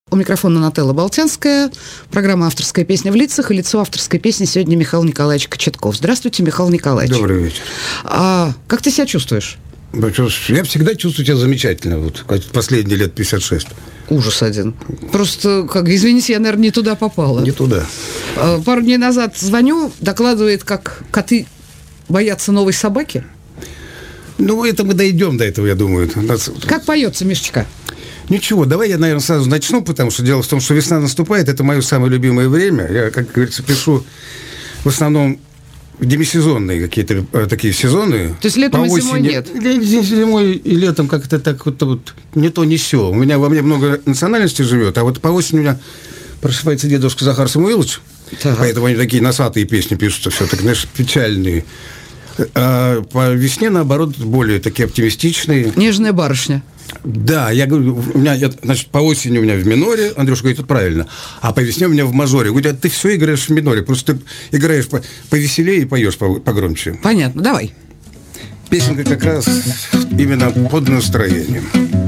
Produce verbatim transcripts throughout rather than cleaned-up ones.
У микрофона Нателла Болтянская. Программа «Авторская песня в лицах». И лицо авторской песни сегодня Михаил Николаевич Кочетков. Здравствуйте, Михаил Николаевич. Добрый вечер. А как ты себя чувствуешь? Я всегда чувствую себя замечательно. Вот последние лет пятьдесят шесть. Ужас один. Просто, как, извините, я, наверное, не туда попала. Не туда. А, пару дней назад звоню, докладывает, как коты боятся новой собаки. Ну, это мы дойдем до этого, я думаю. Как поется, Мишечка? Ничего, давай я, наверное, сразу начну, потому что дело в том, что весна наступает, это мое самое любимое время. Я, как говорится, пишу в основном демисезонные какие-то такие сезоны. То есть летом и зимой нет? Зимой и летом как-то так вот, вот не то, не сё. У меня во мне много национальностей живет, а вот по осени у меня просыпается дедушка Захар Самуилович, так. Поэтому они такие носатые песни пишутся, все так, знаешь, печальные. А по весне, наоборот, более такие оптимистичные. Нежная барышня. Да, я говорю, у меня, значит, по осени у меня в миноре, Андрюша говорит, это правильно, а по весне у меня в мажоре. Говорит, а ты все играешь в миноре, просто ты играешь по, повеселее и поешь погромче. Понятно, давай. Песенка как раз именно под настроением.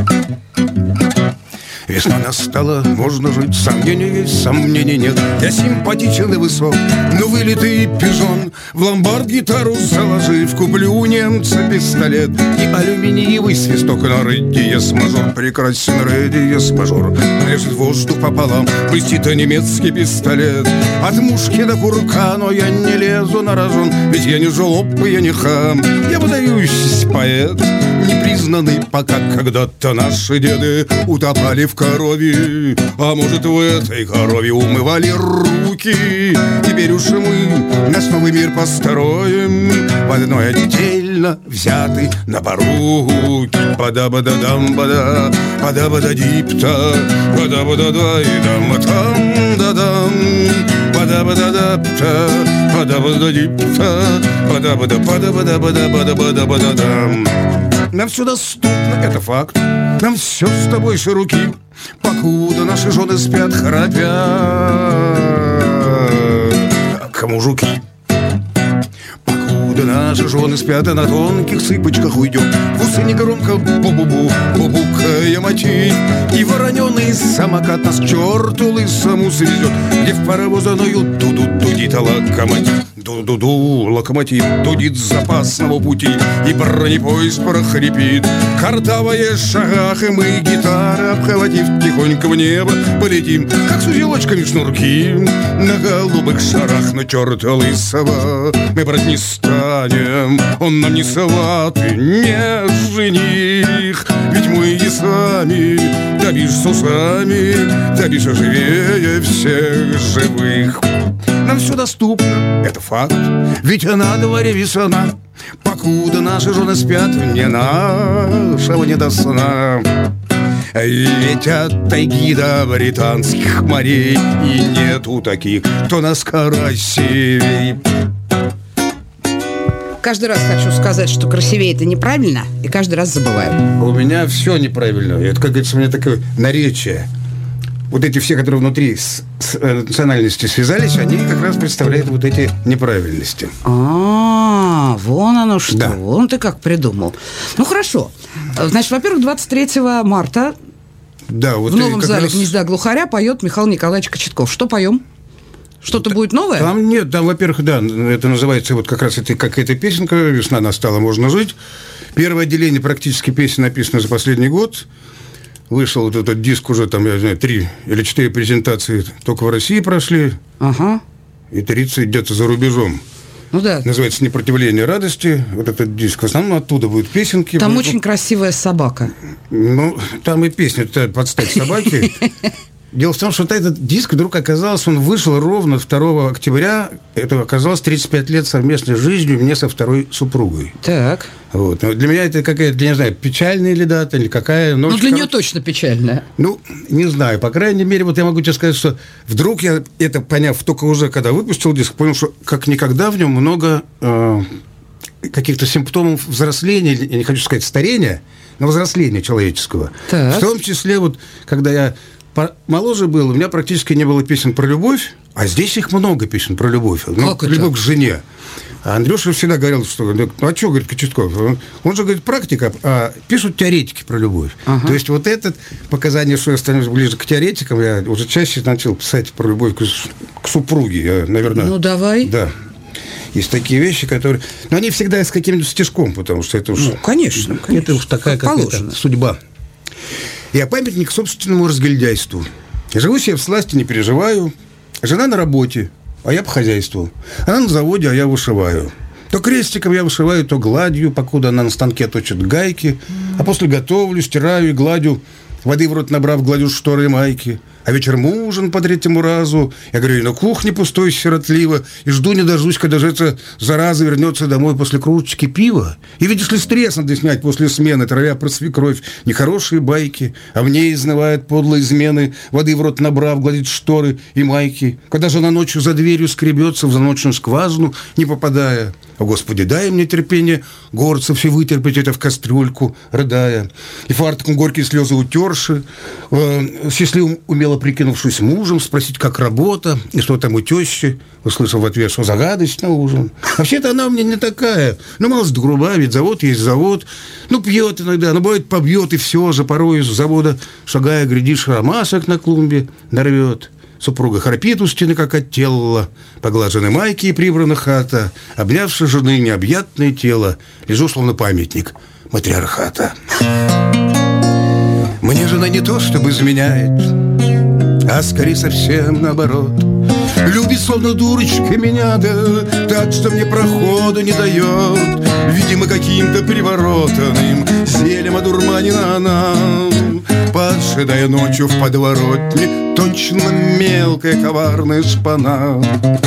Весна настала, можно жить, сомнений есть, сомнений нет. Я симпатичен и высок, но вылитый пижон. В ломбард гитару заложив, куплю у немца пистолет и алюминиевый свисток на ре диез мажор. Прекрасен ре диез мажор, режет воздух пополам, блестит немецкий пистолет. От мушки до курка, но я не лезу на рожон, ведь я не жлоб и я не хам. Я выдающийся поэт, непризнанный, пока когда-то наши деды утопали в корове, а может в этой корове умывали руки. Теперь уж мы наш новый мир построим в одной отдельно взятый на поруки. Бада-бада-дам-бада, бада-бада-дипта, бада-бада-дай-дам-там, да-дам, бада-бада-дапта, бада-бада-дипта, бада-бада-бада-бада-бада-бада-бада-дам. Нам все доступно, это факт. Нам все с тобой широки, покуда наши жены спят, храпят, как мужики. Покуда наши жены спят, а на тонких цыпочках уйдем в усы негромко бу-бу-бу, бу-букая мотив. И вороненый самокат нас к черту лысому свезет, где в паровозаную ду-ду-дудит локомотив. Ду-ду-ду, локомотив дудит с запасного пути, и бронепоезд прохрипит, картавая в шагах, и мы, гитары обхватив, тихонько в небо полетим, как с узелочками шнурки на голубых шарах. Но черта лысого мы брать не станем, он нам не сваты, не жених. Ведь мы и сами, да бишь с усами, да бишь живее всех живых. Нам все доступно, это факт, ведь на дворе весна, покуда наши жены спят, не нашего не до сна. Ведь от тайги до британских морей и нету таких, кто нас красивей. Каждый раз хочу сказать, что красивее это неправильно, и каждый раз забываю. У меня все неправильно. Это, как говорится, у меня такое наречие. Вот эти все, которые внутри с, с национальностью связались, они как раз представляют вот эти неправильности. А, вон оно что. Да. Вон ты как придумал. Ну, хорошо. Значит, во-первых, двадцать третьего марта да, вот в новом зале раз... «Гнезда глухаря» поет Михаил Николаевич Кочетков. Что поем? Что-то да, будет новое? Там нет, там, во-первых, да, это называется вот как раз это, как эта песенка «Весна настала, можно жить». Первое отделение практически песен написано за последний год. Вышел вот этот диск уже, там, я не знаю, три или четыре презентации только в России прошли. Ага. И тридцать где-то за рубежом. Ну да. Называется «Непротивление радости». Вот этот диск. В основном оттуда будут песенки. Там будут... очень красивая собака. Ну, там и песня под стать собаки. Дело в том, что этот диск вдруг оказался, он вышел ровно второго октября. Это оказалось тридцать пять лет совместной жизни мне со второй супругой. Так. Вот. Для меня это какая-то, я не знаю, печальная ли дата, или какая. Ну, для короче... нее точно печальная. Ну, не знаю. По крайней мере, вот я могу тебе сказать, что вдруг я это, поняв только уже, когда выпустил диск, понял, что как никогда в нем много э, каких-то симптомов взросления, я не хочу сказать старения, но взросления человеческого. Так. В том числе, вот, когда я моложе был, у меня практически не было песен про любовь, а здесь их много песен про любовь. Ну, как любовь это? к жене. А Андрюша всегда говорил, что, ну а что, говорит, Кочетков, он, он же, говорит, практика, а пишут теоретики про любовь. Ага. То есть вот это показание, что я становлюсь ближе к теоретикам, я уже чаще начал писать про любовь к, к супруге, я, наверное. Ну, давай. Да. Есть такие вещи, которые... Но они всегда с каким-нибудь стежком, потому что это уж... Ну, конечно, конечно. Это уж такая какая-то судьба. Я памятник собственному разгильдяйству. Живу себе в сласти, не переживаю. Жена на работе, а я по хозяйству. Она на заводе, а я вышиваю. То крестиком я вышиваю, то гладью, покуда она на станке точит гайки. А после готовлю, стираю и гладю. Воды в рот набрав, гладю шторы и майки. А вечером ужин по третьему разу. Я говорю, и на кухне пустой сиротливо. И жду не дождусь, когда же эта зараза вернется домой после кружечки пива. И видишь ли, стресс надо снять после смены, травя про свекровь. Нехорошие байки, а в ней изнывают подлые измены. Воды в рот набрав, гладит шторы и майки. Когда жена ночью за дверью скребется в заночную скважину, не попадая. О, Господи, дай мне терпение горца все вытерпеть это в кастрюльку, рыдая. И фартуком горькие слезы утерши, э, счастливым умело прикинувшись мужем, спросить, как работа, и что там у тещи, услышав в ответ, что загадочно ужин. Вообще-то она у меня не такая. Ну, малость груба, ведь завод есть завод. Ну, пьет иногда, ну, бывает, побьет, и все же порой из завода, шагая, глядишь, ромашек на клумбе нарвет. Супруга храпит у стены, как от тела, поглажены майки и прибрана хата, обнявши жены необъятное тело, лежу, словно памятник матриархата. Мне жена не то, чтобы изменяет, а скорее совсем наоборот. Любит, словно дурочка, меня, да, так, что мне проходу не дает. Видимо, каким-то приворотанным зельем одурманена она, поджидая ночью в подворотне, точно мелкая коварная шпана.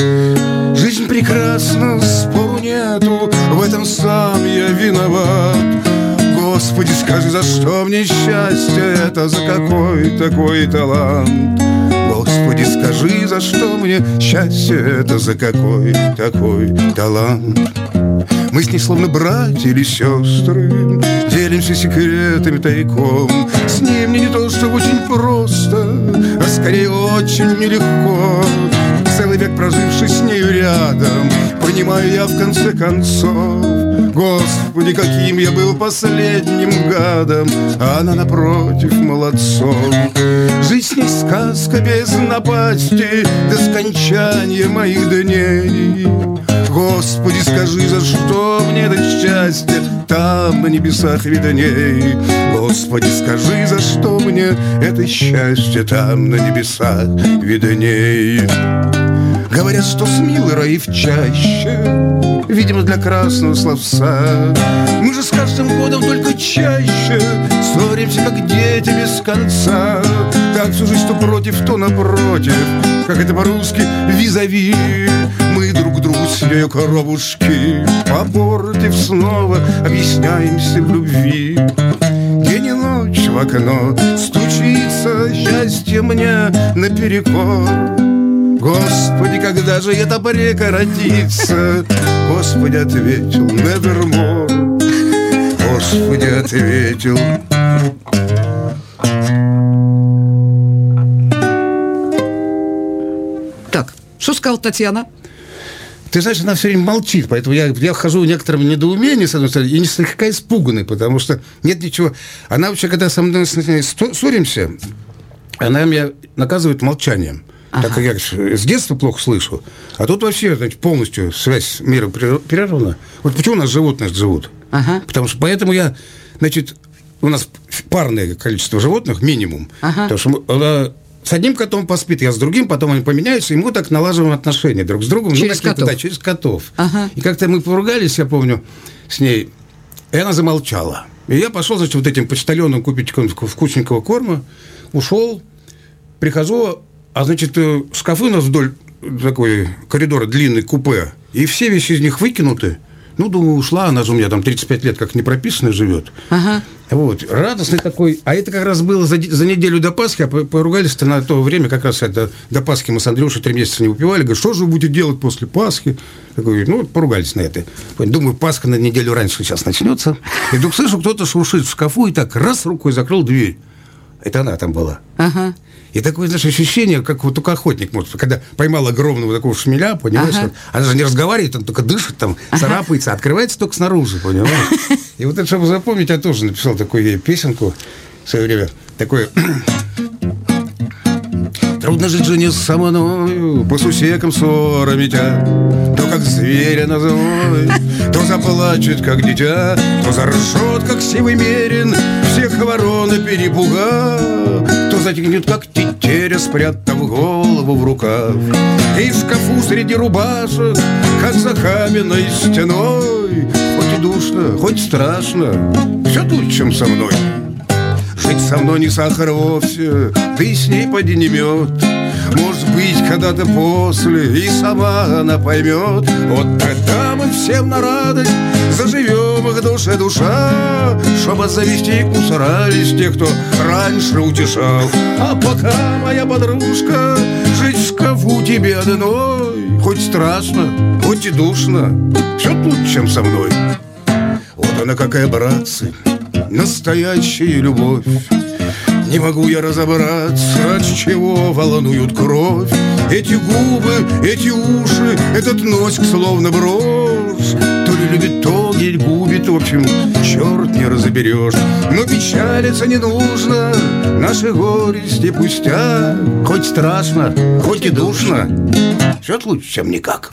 Жизнь прекрасна, спору нету, в этом сам я виноват. Господи, скажи, за что мне счастье это, за какой такой талант? Господи, скажи, за что мне счастье это, за какой такой талант? Мы с ней словно братья или сестры, делимся секретами тайком. С ней мне не то, что очень просто, а скорее очень нелегко. Целый век проживший с нею рядом, понимаю я в конце концов, Господи, каким я был последним гадом, а она напротив молодцом. Жизнь с ней сказка без напасти до скончания моих дней. Господи, скажи, за что мне это счастье там на небесах видней? Господи, скажи, за что мне это счастье там на небесах видней? Говорят, что с милой роив чаще, видимо, для красного словца. Мы же с каждым годом только чаще ссоримся, как дети без конца. Так всю жизнь то против, то напротив, как это по-русски визави. Мы друг другу с нею коробушки, попортив снова, объясняемся в любви. День и ночь в окно стучится счастье мне наперекор. Господи, когда же это прекратится? Господи, ответил Невермор. Господи, ответил. Так, что сказала Татьяна? Ты знаешь, она все время молчит, поэтому я, я хожу в некотором недоумении, с одной стороны, и не слегка испуганный, потому что нет ничего. Она вообще, когда со мной ссоримся, она меня наказывает молчанием. Ага. Так как я с детства плохо слышу. А тут вообще, значит, полностью связь с миром прервана. Вот почему у нас животные живут? Ага. Потому что поэтому я, значит, у нас парное количество животных, минимум. Ага. Потому что она с одним котом поспит, я с другим, потом они поменяются, и мы так налаживаем отношения друг с другом. Через ну, котов? Да, через котов. Ага. И как-то мы поругались, я помню, с ней, и она замолчала. И я пошел, значит, вот этим почтальоном купить вкусненького корма, ушел, прихожу. А, значит, шкафы у нас вдоль такой коридора, длинный, купе, и все вещи из них выкинуты. Ну, думаю, ушла, она же у меня там тридцать пять лет как непрописанная живет. Ага. Вот, радостный такой. А это как раз было за, за неделю до Пасхи, а поругались-то на то время, как раз это, до Пасхи мы с Андрюшей три месяца не выпивали. Говорю, что же вы будете делать после Пасхи? Такой, ну, поругались на это. Думаю, Пасха на неделю раньше сейчас начнется. И вдруг слышу, кто-то шуршит в шкафу, и так раз рукой закрыл дверь. Это она там была. Ага. И такое, знаешь, ощущение, как вот только охотник может, когда поймал огромного такого шмеля, понимаешь, ага. вот, она же не разговаривает, он только дышит, там, ага. царапается, открывается только снаружи, понимаешь? И вот это, чтобы запомнить, я тоже написал такую песенку в свое время, такое... Трудно жить жене со мною, по сусекам ссорами тя. То как зверя назовой, то заплачет, как дитя, то заржет, как сивый мерин, всех ворона перепугав, то затягнет, как тетеря, спрятав голову в рукав. И в шкафу среди рубашек, как за каменной стеной, хоть и душно, хоть страшно, все тут, чем со мной. Жить со мной не сахар вовсе, да и с ней поди не мед. Может быть, когда-то после и сама она поймет. Вот тогда мы всем на радость заживем их душе душа, чтобы завести усрались те, кто раньше утешал. А пока, моя подружка, жить в шкафу тебе одной, хоть страшно, хоть и душно, все тут, чем со мной. Вот она какая, братцы, настоящая любовь. Не могу я разобраться, от чего волнуют кровь. Эти губы, эти уши, этот носик словно брошь. То ли любит, то ли губит, в общем, черт не разоберешь. Но печалиться не нужно, наши горести пустяк. Хоть страшно, хоть и душно, все лучше, чем никак.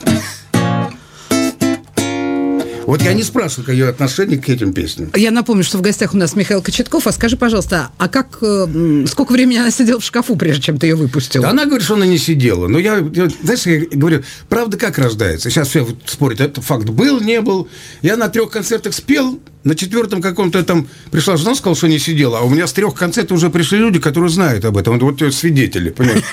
Вот я не спрашивал ее отношение к этим песням. Я напомню, что в гостях у нас Михаил Кочетков. А скажи, пожалуйста, а как, сколько времени она сидела в шкафу, прежде чем ты ее выпустил? Да она говорит, что она не сидела. Но я, я знаешь, я говорю, правда как рождается? Сейчас все спорят, этот факт был, не был. Я на трех концертах спел, на четвертом каком-то там пришла жена, сказала, что не сидела. А у меня с трех концертов уже пришли люди, которые знают об этом. Вот, вот свидетели, понимаешь?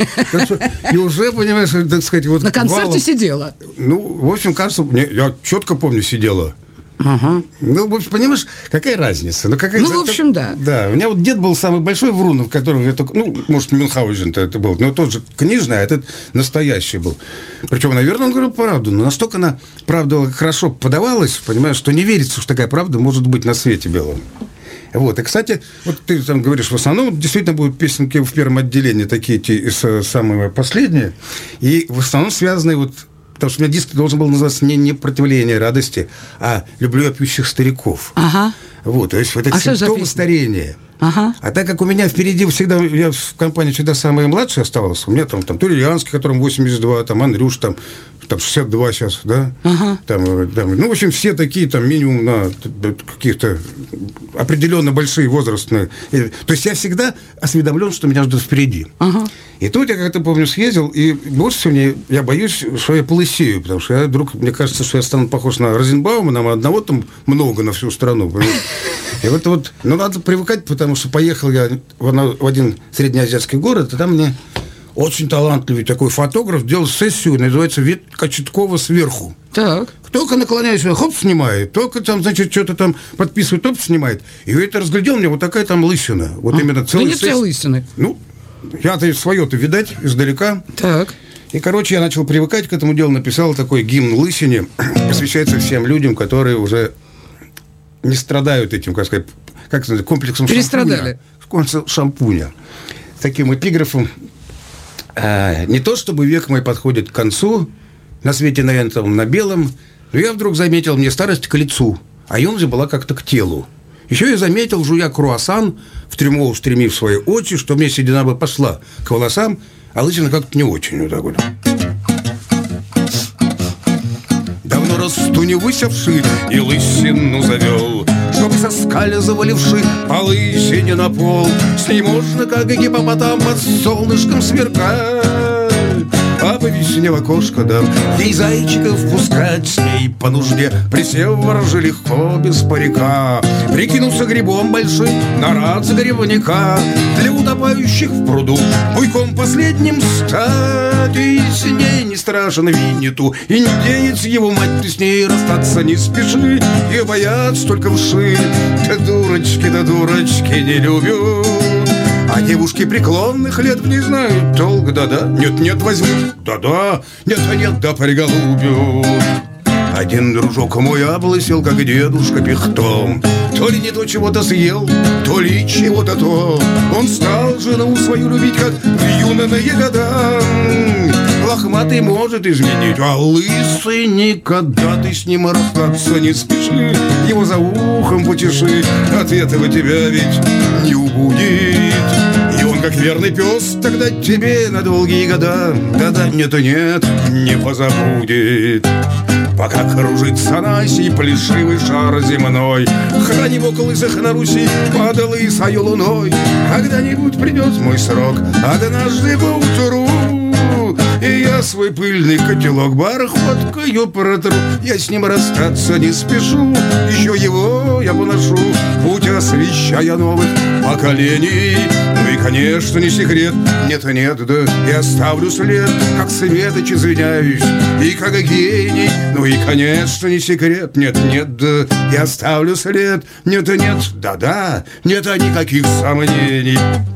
И уже, понимаешь, так сказать... вот на концерте сидела? Ну, в общем, кажется, я четко помню, сидела. Ага. Ну, в общем, понимаешь, какая разница? Ну, какая, ну в общем, да. Да, у меня вот дед был самый большой врун, в котором я только, ну, может, Мюнхгаузен-то это был, но тот же книжный, а этот настоящий был. Причем, наверное, он говорил правду, но настолько она, правда, хорошо подавалась, понимаешь, что не верится, что такая правда может быть на свете белом. Вот, и, кстати, вот ты там говоришь, в основном действительно будут песенки в первом отделении, такие те, самые последние, и в основном связанные вот. Потому что у меня диск должен был называться не «Непротивление радости», а «Люблю я пьющих стариков». Ага. Вот, то есть вот это а симптомы старения. Ага. А так как у меня впереди всегда, я в компании всегда самый младший оставался, у меня там, там Турильянский, которому восемьдесят два, там Андрюш, там, там шестьдесят два сейчас, да? Ага. Там, там, ну, в общем, все такие там минимум на каких-то определенно большие возрастные. То есть я всегда осведомлен, что меня ждут впереди. Ага. И тут я как-то, помню, съездил, и больше всего мне, я боюсь, что я полысею, потому что я вдруг, мне кажется, что я стану похож на Розенбаума, нам одного там много на всю страну. И вот, вот, ну, надо привыкать, потому что поехал я в один среднеазиатский город, и там мне очень талантливый такой фотограф делал сессию, называется «Вид Кочеткова сверху». Так. Только наклоняюсь, хоп, снимает, только там, значит, что-то там подписывает, топ, снимает. И я это разглядел, у меня вот такая там лысина. Вот а, именно целая сессия. лысины. Ну, я-то свое-то видать издалека. Так. И, короче, я начал привыкать к этому делу, написал такой гимн лысине, посвящается всем людям, которые уже не страдают этим, как сказать, как сказать, комплексом перестрадали. шампуня. шампуня. С таким эпиграфом. А, не то, чтобы век мой подходит к концу, на свете, наверное, там, на белом, но я вдруг заметил, мне старость к лицу, а юность была как-то к телу. Еще я заметил, жуя круассан, в трюмо устремив свои очи, что мне седина бы пошла к волосам, а лысина как-то не очень. Вот так вот. Давно расту не высевши, и лысину завел, чтобы соскальзывали вши по лысине на пол. С ней можно, как гипопотам, под солнышком сверкать, а по весне в окошко дам ей зайчиков пускать. С ней по нужде, присев ворожи легко, без парика, прикинулся грибом большим на рад грибника. Для утопающих в пруду буйком последним стать, и с ней не страшен Винниту, индеец его мать. Ты с ней расстаться не спеши, и боятся только вши. Да дурочки, да дурочки не любят, а девушки преклонных лет не знают толк, да-да, нет-нет, возьмут, да-да, нет-нет, да приголубят. Один дружок мой облысел, как дедушка пихтом. То ли не то чего-то съел, то ли чего-то то. Он стал жену свою любить, как в юные года. Лохматый может изменить, а лысый никогда. Ты с ним расстаться не спеши, его за ухом почеши. От этого тебя ведь не убудет. И он, как верный пес, тогда тебе на долгие года да-да, нет-то нет, не позабудет. Пока кружится на оси плешивый шар земной, храним около лысых на Руси под лысою луной. Когда-нибудь придет мой срок, однажды поутру, и я свой пыльный котелок бархаткою протру. Я с ним расстаться не спешу, еще его я поношу, путь освещая новых поколений. Ну и, конечно, не секрет, нет-нет, да я оставлю след, как светоч извиняюсь, и как гений. Ну и, конечно, не секрет, нет-нет, да я оставлю след, нет-нет, да-да, нет никаких сомнений.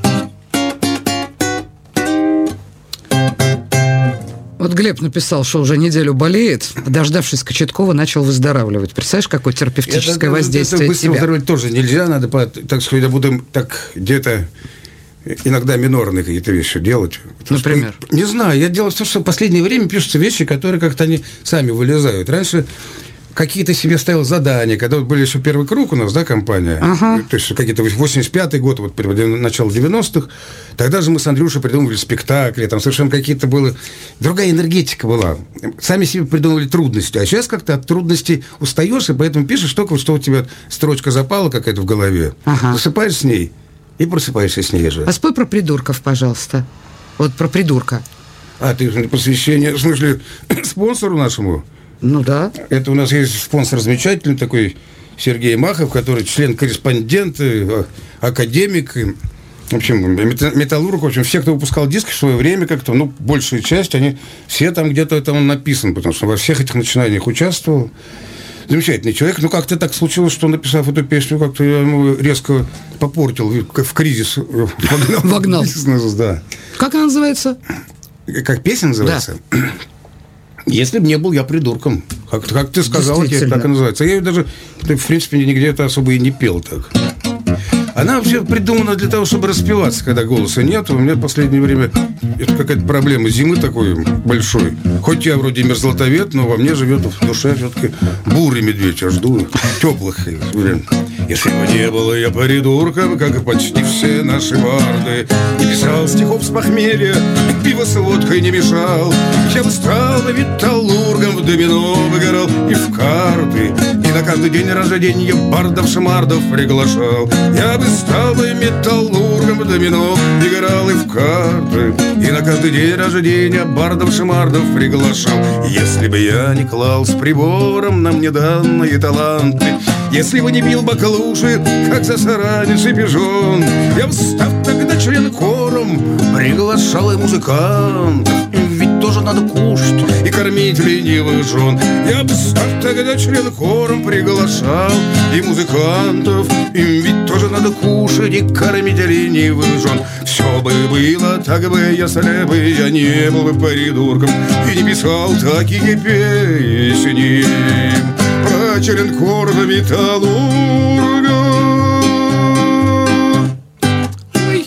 Вот Глеб написал, что уже неделю болеет, дождавшись Кочеткова, начал выздоравливать. Представляешь, какое терапевтическое это, воздействие это, это быстро выздоровлять тоже нельзя, надо, так сказать, будем так где-то иногда минорные какие-то вещи делать. Например? Что, не знаю, я делаю то, что в последнее время пишутся вещи, которые как-то они сами вылезают. Раньше какие-то себе ставил задания, когда вот были еще первый круг у нас, да, компания, ага. То есть какие-то восемьдесят пятый год, вот начало девяностых, тогда же мы с Андрюшей придумывали спектакли, там совершенно какие-то были, другая энергетика была, сами себе придумывали трудности, а сейчас как-то от трудностей устаешь, и поэтому пишешь только, что у тебя строчка запала какая-то в голове, ага. Засыпаешь с ней и просыпаешься с ней же. А спой про придурков, пожалуйста, вот про придурка. А, ты посвящение, в смысле, спонсору нашему? Ну да. Это у нас есть спонсор замечательный такой, Сергей Махов, который член-корреспондент, академик, в общем, металлург, в общем, все, кто выпускал диски в свое время, как-то, ну, большая часть, они все там где-то это он написан, потому что во всех этих начинаниях участвовал. Замечательный человек. Ну, как-то так случилось, что, написав эту песню, как-то я ему резко попортил, в кризис вогнал. Вогнал. Бизнес, да. Как она называется? Как песня называется? Да. Если бы не был я придурком. Как, как ты сказал, тебе так и называется. Я ее даже, в принципе, нигде это особо и не пел так. Она вообще придумана для того, чтобы распеваться, когда голоса нет. У меня в последнее время это какая-то проблема зимы такой большой. Хоть я вроде мерзлотовед, но во мне живет в душе все-таки бурый медведь. Я жду теплых времен. Если бы не было я придурком, как и почти все наши барды, не писал стихов с похмелья, пиво с водкой не мешал, я бы стал металлургом, в домино выгорал и в карты, и на каждый день рождения бардов-шмардов приглашал. Я бы стал бы металлургом, в домино играл и в карты, и на каждый день рождения бардов-шмардов приглашал. Если бы я не клал с прибором нам неданные таланты, если бы не бил баклуши, как засранец и пижон, я бы, став тогда член-кором, приглашал и музыкантов. Им ведь тоже надо кушать и кормить ленивых жен. Я бы, став тогда член-кором, приглашал и музыкантов. Им ведь тоже надо кушать и кормить ленивых жен. Все бы было так бы, если бы я не был бы придурком и не писал такие песни про член-кором металлурга. Ой.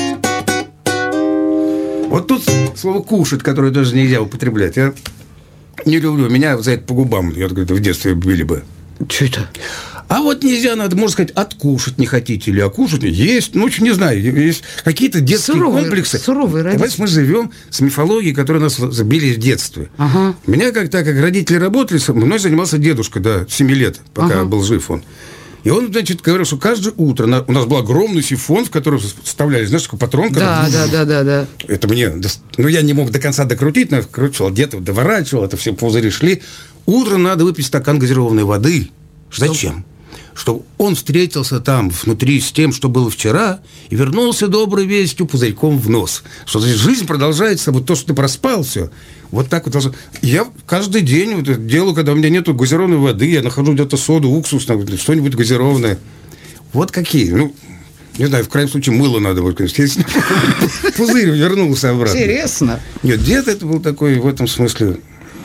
Вот тут слово «кушать», которое даже нельзя употреблять, я не люблю. Меня за это по губам, я говорю, в детстве били бы. Что это? А вот нельзя, надо, можно сказать, откушать не хотите или окушать. Есть, ну, не знаю, есть какие-то детские суровые, комплексы. Суровые родители. Давайте мы живем с мифологией, которая нас забили в детстве. Ага. Меня, как так как родители работали, мной занимался дедушка до семи лет, пока ага. был жив он. И он, значит, говорил, что каждое утро на, у нас был огромный сифон, в который вставляли, знаешь, такой патрон. Да, когда, да, да, да, да. Это мне, ну, я не мог до конца докрутить, но крутил, где-то доворачивал, это все пузыри шли. Утром надо выпить стакан газированной воды. Что? Зачем? Что он встретился там внутри с тем, что было вчера, и вернулся доброй вестью пузырьком в нос. Что значит, жизнь продолжается, вот то, что ты проспал, все. Вот так вот должно. Я каждый день вот это делаю, когда у меня нету газированной воды, я нахожу где-то соду, уксус, что-нибудь газированное. Вот какие. Ну, не знаю, в крайнем случае мыло надо выкинуть. Пузырь вернулся обратно. Интересно. Нет, дед это был такой в этом смысле.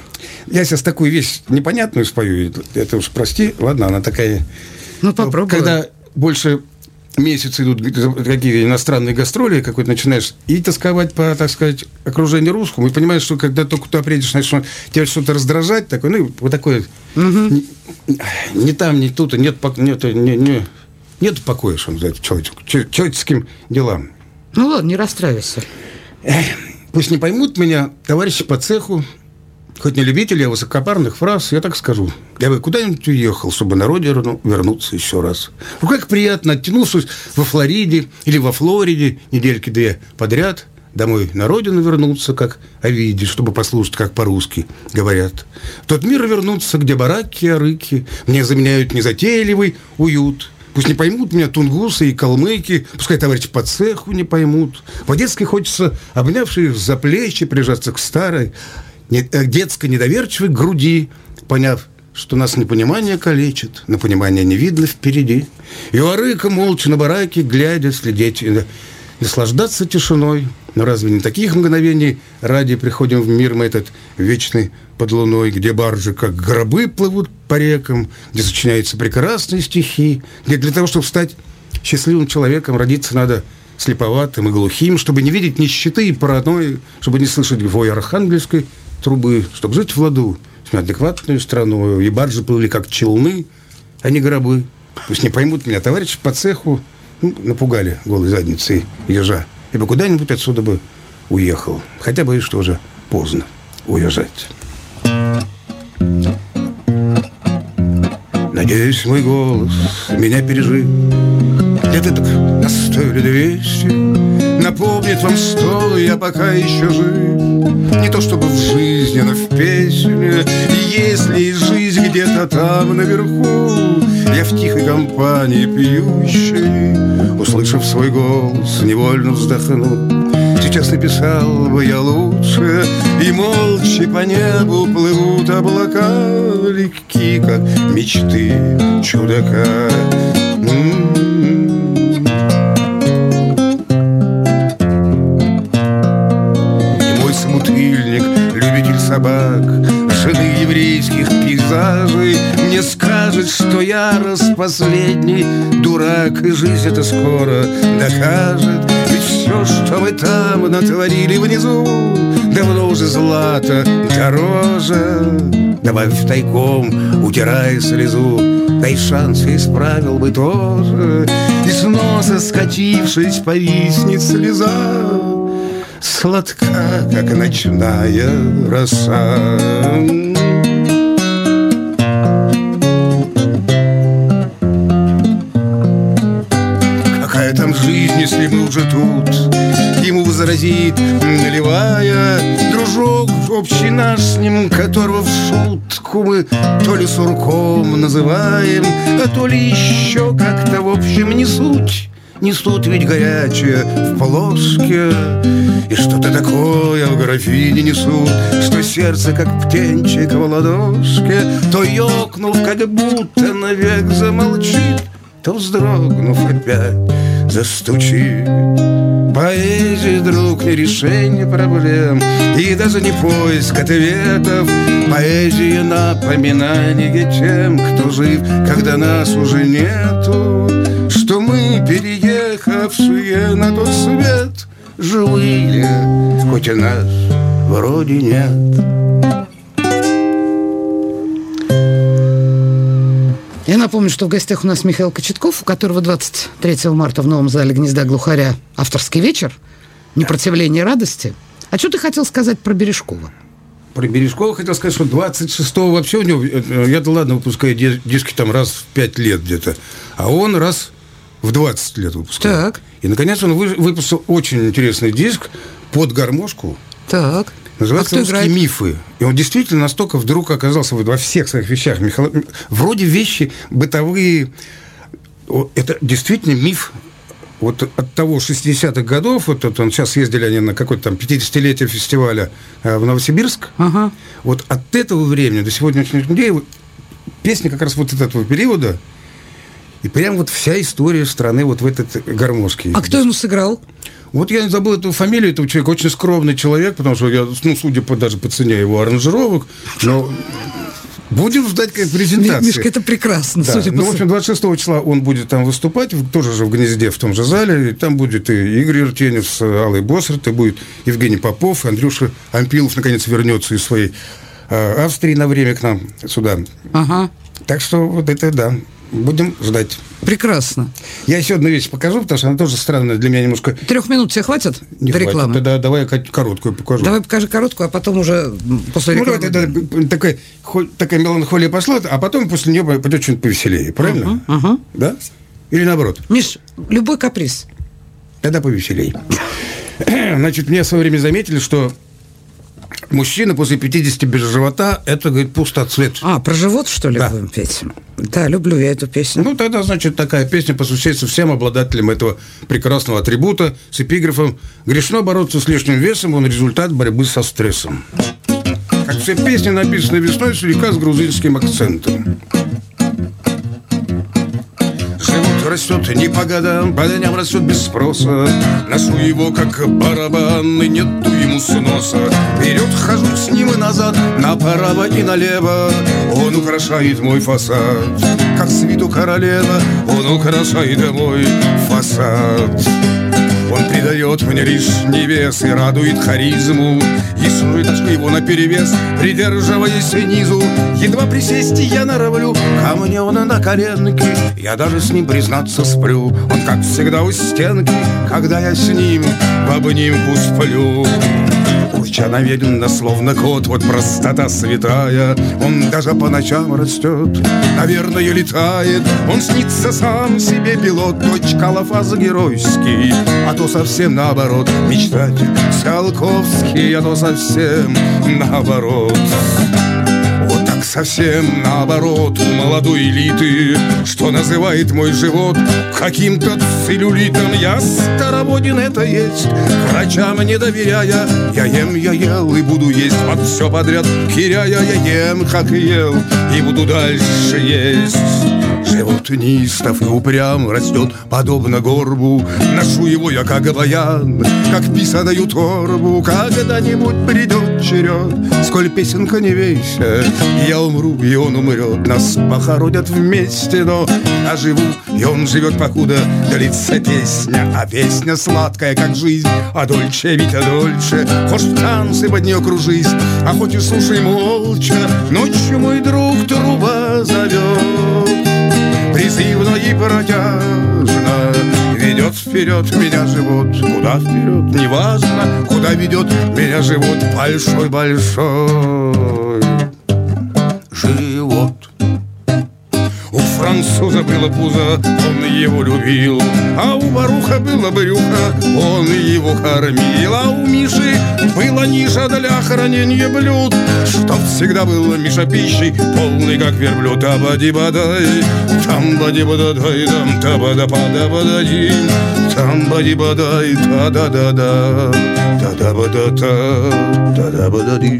Я сейчас такую вещь непонятную спою, это уж прости, ладно, она такая... Ну, попробуй. Когда больше месяца идут какие-то иностранные гастроли, какой-то начинаешь и тосковать по, так сказать, окружению русскому, и понимаешь, что когда только туда приедешь, начнешь тебя что-то раздражать, такое, ну, вот такое, угу. не, не там, не тут, нет, нет, не, не, нет покоя, что называется, человеческим делам. Ну, ладно, не расстраивайся. Пусть не поймут меня товарищи по цеху, хоть не любители высокопарных фраз, я так скажу. Я бы куда-нибудь уехал, чтобы на родину вернуться еще раз. Ну, как приятно, оттянувшись во Флориде или во Флориде недельки две подряд, домой на родину вернуться, как Овидий, чтобы послушать, как по-русски говорят. В тот мир вернуться, где бараки, арыки мне заменяют незатейливый уют. Пусть не поймут меня тунгусы и калмыки, пускай товарищи по цеху не поймут. По-детски хочется, обнявши их за плечи, прижаться к старой, детской недоверчивой груди, поняв, что нас непонимание калечит, но понимание не видно впереди. И у арыка молча на бараке, глядя, следить и наслаждаться тишиной. Но разве не таких мгновений ради приходим в мир мы этот вечный под луной, где баржи, как гробы, плывут по рекам, где сочиняются прекрасные стихи, где для того, чтобы стать счастливым человеком, родиться надо слеповатым и глухим, чтобы не видеть нищеты и паранойи, чтобы не слышать вой архангельской трубы, чтобы жить в ладу с неадекватной страной. И баржи плыли, как челны, а не гробы. Пусть не поймут меня товарищи по цеху, ну, напугали голой задницей ежа. Я бы куда-нибудь отсюда бы уехал. Хотя бы и что же поздно уезжать. Надеюсь, мой голос меня пережив. Где-то так на сто или двести напомнит вам, что я пока еще жив. Не то чтобы в жизни, но в песне. И если жизнь где-то там наверху, я в тихой компании пьющей, услышав свой голос, невольно вздохну. Сейчас написал бы я лучше, и молча по небу плывут облака, легки, как мечты чудака. Собак, жены еврейских пейзажей, мне скажет, что я распоследний дурак, и жизнь это скоро докажет. Ведь все, что мы там натворили внизу, давно уже злато дороже. Добавив тайком, утирая слезу, дай шанс, я исправил бы тоже. И с носа скатившись, повиснет слеза, сладка, как ночная роса. Какая там жизнь, если мы уже тут? Ему возразит, наливая, дружок общий наш с ним, которого в шутку мы то ли сурком называем, а то ли еще как-то, в общем, не суть. Несут ведь горячее в полоске, и что-то такое в графине несут, что сердце, как птенчик в ладошке, то ёкнув, как будто навек замолчит, то вздрогнув опять застучит. Поэзия, друг, не решение проблем, и даже не поиск ответов. Поэзия напоминание тем, кто жив, когда нас уже нету, что мы, переехавшие на тот свет, живые, хоть и нас вроде нет. Я напомню, что в гостях у нас Михаил Кочетков, у которого двадцать третьего марта в новом зале «Гнезда глухаря» авторский вечер «Непротивление радости». А что ты хотел сказать про Бережкова? Про Бережкова хотел сказать, что двадцать шестого вообще у него... Я-то ладно выпускаю диски там раз в пять лет где-то, а он раз в двадцать лет выпускает. Так. И, наконец, он выпустил очень интересный диск под гармошку. Так. Называется «Русские мифы». И он действительно настолько вдруг оказался во всех своих вещах. Михаил... Вроде вещи бытовые. Это действительно миф. Вот от того шестидесятых годов, вот, вот он, сейчас ездили они на какое-то там пятидесятилетие фестиваля в Новосибирск. Ага. Вот от этого времени до сегодняшнего дня песня как раз вот этого периода. И прям вот вся история страны вот в этот гармошке. А кто ему сыграл? Вот я забыл эту фамилию этого человека, очень скромный человек, потому что я, ну, судя по, даже по цене его аранжировок, но будем ждать как презентации. Мишка, это прекрасно, да. судя по... Ну, в общем, двадцать шестого числа он будет там выступать, тоже же в «Гнезде», в том же зале, и там будет и Игорь Ертенев с Аллой Босрат, и будет Евгений Попов, и Андрюша Ампилов, наконец, вернется из своей э, Австрии на время к нам сюда. Ага. Так что вот это, да, будем ждать. Прекрасно. Я еще одну вещь покажу, потому что она тоже странная для меня немножко. Трех минут тебе хватит Не до хватит. рекламы? Тогда давай я короткую покажу. Давай покажи короткую, а потом уже после рекламы. Ну, давай, тогда такая, такая меланхолия пошла, а потом после нее пойдет что-нибудь повеселее, правильно? Uh-huh, uh-huh. Да? Или наоборот? Миш, любой каприз. Тогда повеселее. Значит, мне в свое время заметили, что мужчина после пятидесяти без живота – это, говорит, пустоцвет. А, про живот, что ли, да. будем петь? Да, люблю я эту песню. Ну, тогда, значит, такая песня посвящается всем обладателям этого прекрасного атрибута с эпиграфом «Грешно бороться с лишним весом, он результат борьбы со стрессом». Как все песни, написаны весной, слегка с грузинским акцентом. Живот растет не по годам, по дням растет без спроса. Ношу его, как барабан, и нету ему сноса. Вперед хожу с ним и назад, направо и налево. Он украшает мой фасад, как с виду королева. Он украшает мой фасад. Он придает мне лишний вес и радует харизму. И сует очки его наперевес, придерживаясь низу. Едва присесть я норовлю, ко мне он на коленке. Я даже с ним, признаться, сплю. Он, как всегда, у стенки, когда я с ним в обнимку сплю. Улыбча наведенно, словно кот, вот простота святая. Он даже по ночам растет, наверное, летает. Он снится сам себе пилот, точка лафаза геройский. А то совсем наоборот, мечтатель Циолковский, а то совсем наоборот. Вот так совсем наоборот у молодой элиты, что называет мой живот каким-то целлюлитом. Я староводен, это есть, врачам не доверяя. Я ем, я ел и буду есть вот все подряд, киряя. Я ем, как и ел, и буду дальше есть. Живот неистов и упрям растет, подобно горбу. Ношу его я, как баян, как писаную торбу. Когда-нибудь придет черед, сколь песенка не вейся, я умру, и он умрет. Нас похоронят вместе, но я живу, и он живет, покуда длится песня. А песня сладкая, как жизнь, а дольче, ведь а дольче. Хочешь в танцы под нее кружись, а хочешь слушай молча. Ночью мой друг труба зовет, призывно и протяжно ведет вперед меня живот. Куда вперед, неважно, куда ведет меня живот. Большой-большой живот. У француза было пузо, он его любил, а у Баруха было брюхо, он его кормил. А у Миши была ниша для хранения блюд, чтоб всегда был Миша пищей, полный как верблюд. Табади-бадай, там-бади-бадай, там табада-пада-бадай, там-бади-бадай, та-да-да-да, та-да-ба-да-та, та-да-ба-да-ди.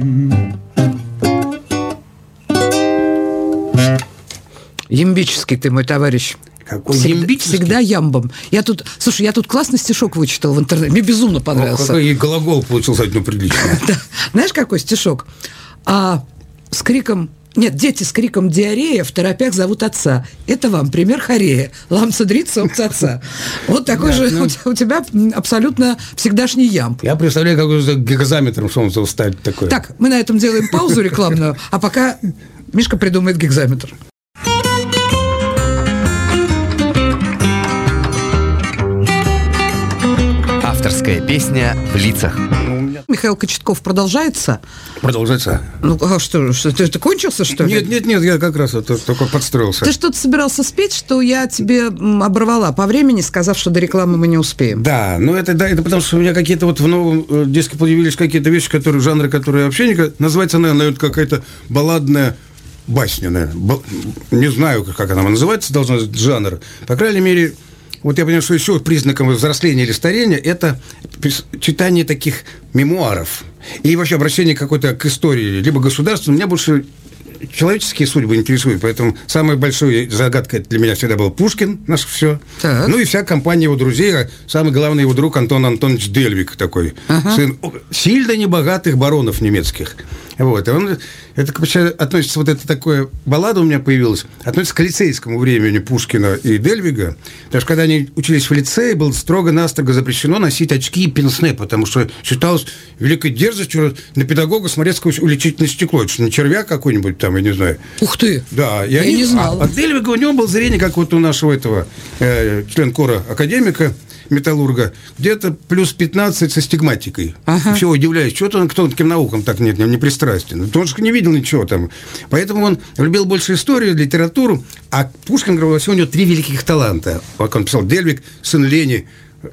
Ямбический ты, мой товарищ. Какой всегда, ямбический? Всегда ямбом. Я тут, слушай, я тут классный стишок вычитал в интернете. Мне безумно понравился. О, какой глагол получился, ну, приличный. Да. Знаешь, какой стишок? А с криком... Нет, дети с криком «диарея» в торопях зовут отца. Это вам пример хорея. Ламца дрица, отца. Вот такой же у тебя абсолютно всегдашний ямб. Я представляю, какой-то гигазаметром, что он ставит такое. Так, мы на этом делаем паузу рекламную, а пока Мишка придумает гигазаметр. Авторская песня в лицах. Михаил Кочетков продолжается? Продолжается. Ну, а что, что ты, ты кончился, что ли? Нет, нет, нет, я как раз это, только подстроился. Ты что-то собирался спеть, что я тебе оборвала по времени, сказав, что до рекламы мы не успеем. Да, ну это, да, это потому, что у меня какие-то вот в новом диске появились какие-то вещи, которые, жанры, которые вообще не... Называется она, наверное, какая-то балладная, басняная. Бал, не знаю, как она называется, должна быть жанр. По крайней мере... Вот я понимаю, что еще признаком взросления или старения – это читание таких мемуаров и вообще обращение какой-то к истории, либо государственной. У меня больше человеческие судьбы интересуют, поэтому самой большой загадкой для меня всегда был Пушкин, наше все. Так. Ну и вся компания его друзей, а самый главный его друг Антон Антонович Дельвиг такой, ага. сын сильно небогатых баронов немецких. Вот, и он, это вообще относится, вот это такое, баллада у меня появилась, относится к лицейскому времени Пушкина и Дельвига, потому что когда они учились в лицее, было строго-настрого запрещено носить очки и пенсне, потому что считалось великой дерзостью на педагога смотреть сквозь увеличительное стекло, это что, не червяк какой-нибудь там, я не знаю. Ух ты! Да, я они, не знал. А, а Дельвига, у него было зрение, как вот у нашего этого э, член кора академика, металлурга, где-то плюс пятнадцать со стигматикой. Ага. Все, удивляюсь, что-то он к тонким наукам так нет, не пристрастен. Он же не видел ничего там. Поэтому он любил больше историю, литературу. А Пушкин говорил, что у него три великих таланта. Как он писал, Дельвиг, сын лени,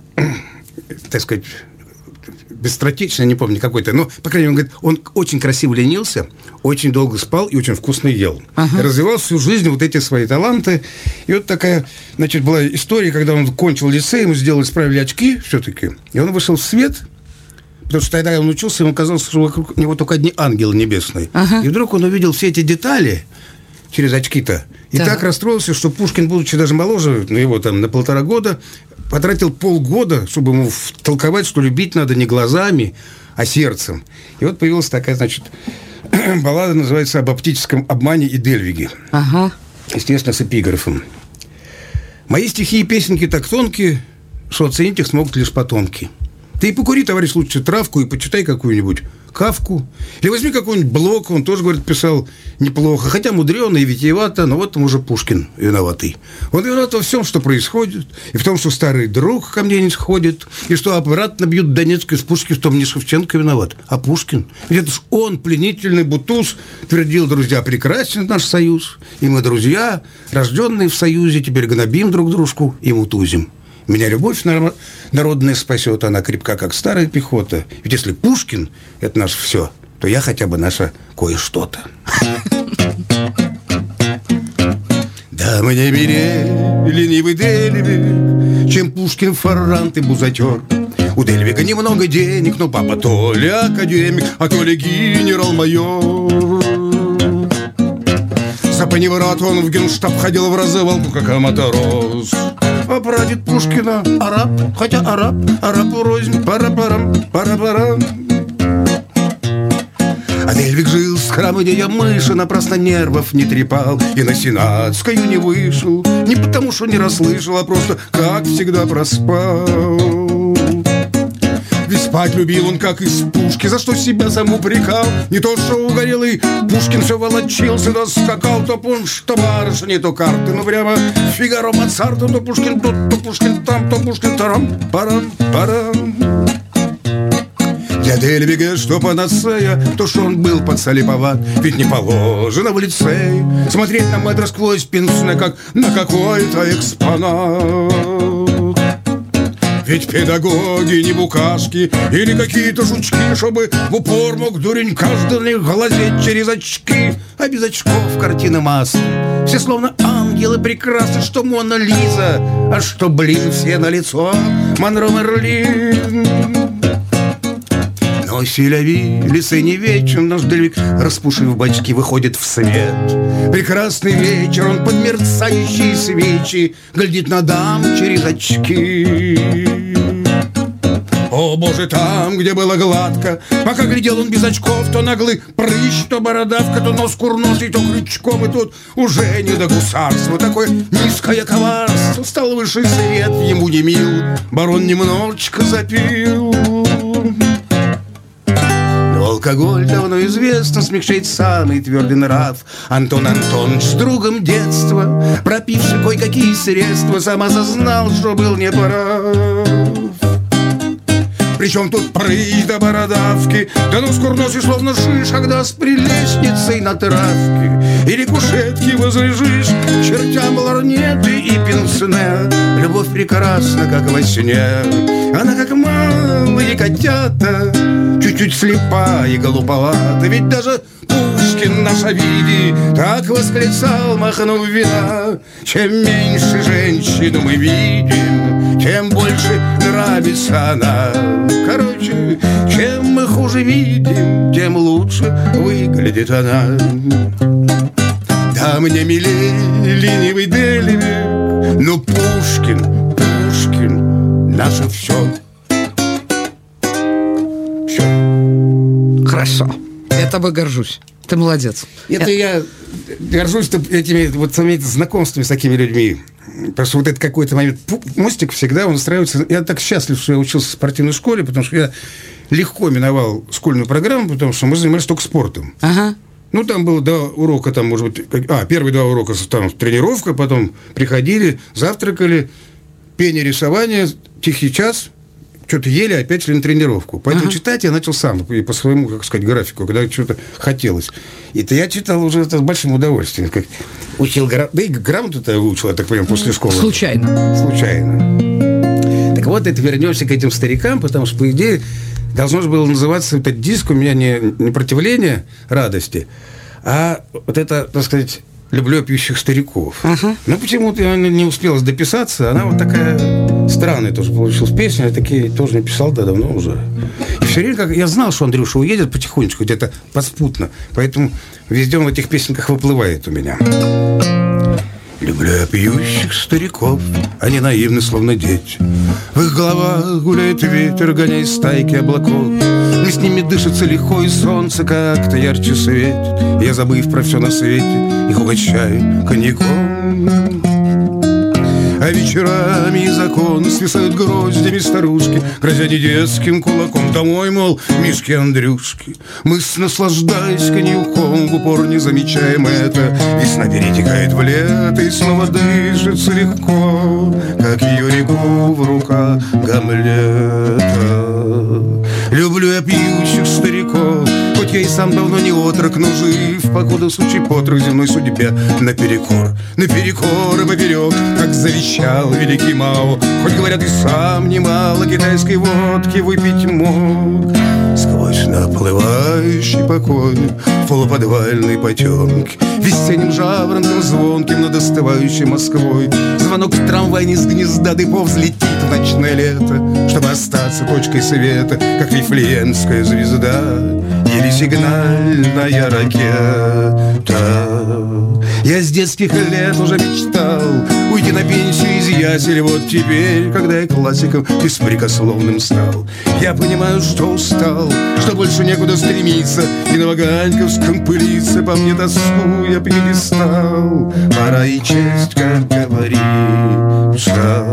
так сказать, быстротечный, не помню, какой-то. Но, по крайней мере, он говорит, он очень красиво ленился, очень долго спал и очень вкусно ел. Ага. И развивал всю жизнь вот эти свои таланты. И вот такая, значит, была история, когда он кончил лицей, ему сделали, исправили очки все-таки, и он вышел в свет, потому что тогда он учился, ему казалось, что вокруг него только одни ангелы небесные. Ага. И вдруг он увидел все эти детали через очки-то, и так. так расстроился, что Пушкин, будучи даже моложе, ну, его там на полтора года, потратил полгода, чтобы ему втолковать, что любить надо не глазами, а сердцем. И вот появилась такая, значит, баллада, называется «Об оптическом обмане и Дельвиге». Ага. Естественно, с эпиграфом. «Мои стихи и песенки так тонкие, что оценить их смогут лишь потомки. Ты и покури, товарищ, лучше травку и почитай какую-нибудь Кафку. Или возьми какой-нибудь Блок, он тоже, говорит, писал неплохо, хотя мудрено и витиевато, но вот там уже Пушкин виноватый. Он виноват во всем, что происходит, и в том, что старый друг ко мне не сходит, и что обратно бьют Донецк из пушки, в том не Шевченко виноват, а Пушкин. Ведь это ж он, пленительный Бутуз, твердил, друзья, прекрасен наш союз, и мы, друзья, рожденные в союзе, теперь гнобим друг дружку и мутузим. Меня любовь народная спасет, она крепка, как старая пехота. Ведь если Пушкин – это наше все, то я хотя бы наше кое-что-то». Да мне милее ленивый Дельвиг, чем Пушкин фаррант и бузатер. У Дельвига немного денег, но папа то ли академик, а то ли генерал-майор. За паневрат он в генштаб ходил в развалку, как матрос. А прадед Пушкина араб, хотя араб, арабу рознь, пара-парам, пара-парам. А Дельвиг жил с храма, где я мыши, напрасно нервов не трепал и на Сенатскую не вышел. Не потому, что не расслышал, а просто, как всегда, проспал. Ведь спать любил он, как из пушки, за что себя сам упрекал. Не то, что угорелый Пушкин все волочился, да скакал, то пунш, то барышни, то карты. Ну, прямо Фигаро, Моцарту, то Пушкин тут, то Пушкин там, то Пушкин тарам, парам, парам. Для Дельвига, что панацея, то, что он был подсолеповат. Ведь не положено в лицей смотреть на мэтра сквозь пенсне, как на какой-то экспонат. Ведь педагоги не букашки или какие-то жучки, чтобы в упор мог дурень каждый глазеть через очки. А без очков картина масла. Все словно ангелы прекрасны, что Мона Лиза, а что, блин, все на лицо Монро Мерлин. Но селяви, лисы не вечен, наш Дельвиг, распушив бачки, выходит в свет. Прекрасный вечер, он под мерцающие свечи глядит на дам через очки. О, боже, там, где было гладко, пока глядел он без очков, то наглый прыщ, то бородавка, то нос курносый, то крючком, и тут уже не до гусарства. Такое низкое коварство, стал высший свет ему не мил, барон немножечко запил. Алкоголь, давно известно, смягчает самый твердый нрав. Антон Антонович с другом детства, пропивший кое-какие средства, сам осознал, что был неправ. Причем тут прыщ до бородавки, да нос курносый, словно шиш, когда с прелестницей на травке или кушетке возлежишь, чертям лорнеты и пенсне. Любовь прекрасна, как во сне, она как малые котята, чуть-чуть слепа и голуповата. Ведь даже Пушкин наш Овидий так восклицал, махнув вина: чем меньше женщину мы видим, тем больше нравится она. Короче, чем мы хуже видим, тем лучше выглядит она. Да мне милее ленивый Дельвик, но Пушкин, Пушкин наше все. Все. Хорошо. Я тобой горжусь. Ты молодец. Это я, я горжусь этими вот самими знакомствами с такими людьми. Потому что вот это какой-то момент мостик всегда он устраивается. Я так счастлив, что я учился в спортивной школе, потому что я легко миновал школьную программу, потому что мы занимались только спортом. Ага. Ну, там было два урока, там, может быть... А, первые два урока, там, тренировка, потом приходили, завтракали, пение, рисование, тихий час, что-то ели, опять шли на тренировку. Поэтому ага. читать я начал сам, и по своему, как сказать, графику, когда что-то хотелось. И-то я читал уже это с большим удовольствием. Как учил грамоту, да и грамоту-то выучил, я так понимаю, после школы. Случайно. Случайно. Так вот, это вернемся к этим старикам, потому что, по идее, должно же было называться этот диск у меня не, не противление радости, а вот это, так сказать, люблю пьющих стариков. Uh-huh. Но почему-то она не успела дописаться. Она вот такая странная тоже получилась песня. Я такие тоже не писал, да, давно уже. И все время, как я знал, что Андрюша уедет потихонечку, где-то подспутно. Поэтому везде он в этих песенках выплывает у меня. Люблю я пьющих стариков, они наивны, словно дети. В их головах гуляет ветер, гоняя стайки облаков. И с ними дышится легко, и солнце как-то ярче светит. Я, забыв про все на свете, их угощаю коньяком. А вечерами из окон свисают гроздями старушки, грозя не детским кулаком. Домой, мол, Мишки Андрюшки. Мы, наслаждаясь коньяком, в упор не замечаем это. Весна перетекает в лето, и снова дышится легко, как ее реку в руках Гамлета. Люблю я пьющих стариков, хоть я и сам давно не отрок, но жив, покуда сучий потрох земной судьбе наперекор. Наперекор и поперек, как завещал великий Мао. Хоть, говорят, и сам немало китайской водки выпить мог. Сквозь наплывающий покой в полуподвальной потемке, весенним жаворонком звонким над остывающей Москвой звонок в трамвай с гнезда дыбов взлетит в ночное лето, чтобы остаться точкой света, как вифлеемская звезда или сигнальная ракета. Я с детских лет уже мечтал уйти на пенсию из ясель. Вот теперь, когда я классиком беспрекословным стал, я понимаю, что устал, что больше некуда стремиться, и на Ваганьковском пылиться по мне тоскуя пьедестал. Пора и честь, как говорится.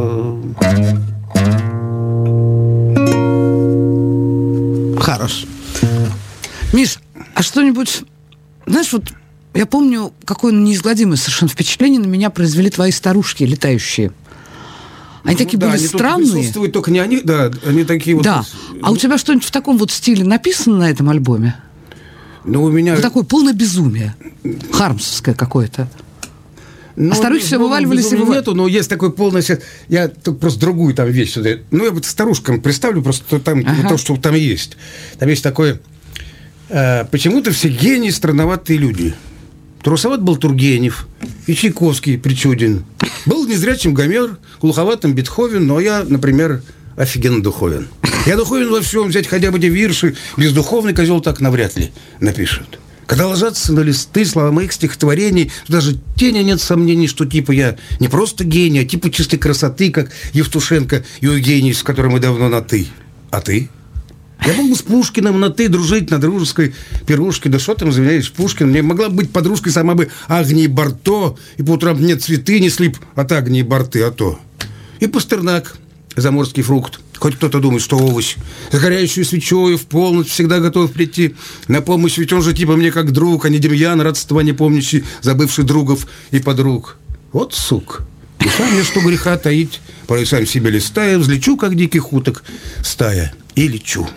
Хорош. Миш, а что-нибудь... Знаешь, вот я помню, какое неизгладимое совершенно впечатление на меня произвели твои старушки летающие. Они ну, такие да, были они странные. Присутствуют только не они, да, они такие вот... Да, а у тебя что-нибудь в таком вот стиле написано на этом альбоме? Ну, у меня... Вот такое полное безумие. Хармсовское какое-то. Ну, а старухи все вываливались и вываливались. Нету, но есть такой полный... Я тут просто другую там вещь сюда... Ну, я вот старушкам представлю просто там, ага. то, что там есть. Там есть такое... Э, почему-то все гении странноватые люди. Трусоват был Тургенев, и Чайковский Причудин. Был незрячим Гомер, глуховатым Бетховен, но я, например, офигенно духовен. Я духовен во всем, взять хотя бы те вирши, бездуховный козел так навряд ли напишет. Когда ложатся на листы слова моих стихотворений, даже тени нет сомнений, что типа я не просто гений, а типа чистой красоты, как Евтушенко и Евгений, с которым мы давно на «ты». А ты? Я мог бы с Пушкиным на «ты» дружить, на дружеской пирушке. Да что там, извиняюсь, Пушкин. Мне могла быть подружкой сама бы Агния Барто. И по утрам мне цветы несли б от Агнии Барты, а то. И Пастернак, заморский фрукт. Хоть кто-то думает, что овощ. Загоряющую свечою в полночь всегда готов прийти на помощь. Ведь он же типа мне как друг, а не Демьян, родства не помнящий, забывший другов и подруг. Вот сук. И сам мне что греха таить. Порой сам себе листая, взлечу, как диких уток стая. И лечу.